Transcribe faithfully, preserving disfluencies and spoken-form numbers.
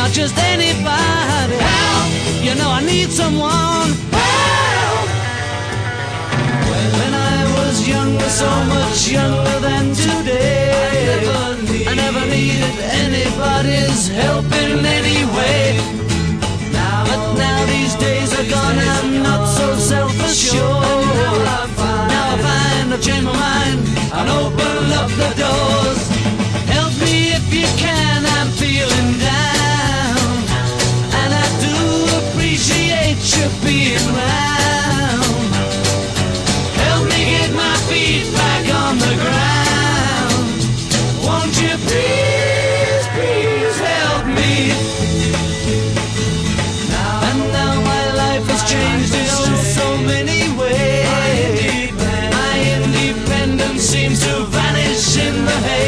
not just anybody. Help! You know I need someone. Help! When I was younger, so much younger than today, I never, need, I never needed anybody's help in any way. Now, but now these days are gone, I'm not so self-assured. Now I find, now I find I've changed my mind and open up the doors. Help me if you can, I'm feeling down, and I do appreciate you being round. Help me get my feet back on the ground. Won't you please, please help me? Now, and now my life has changed in so many ways. My independence seems to vanish in the haze.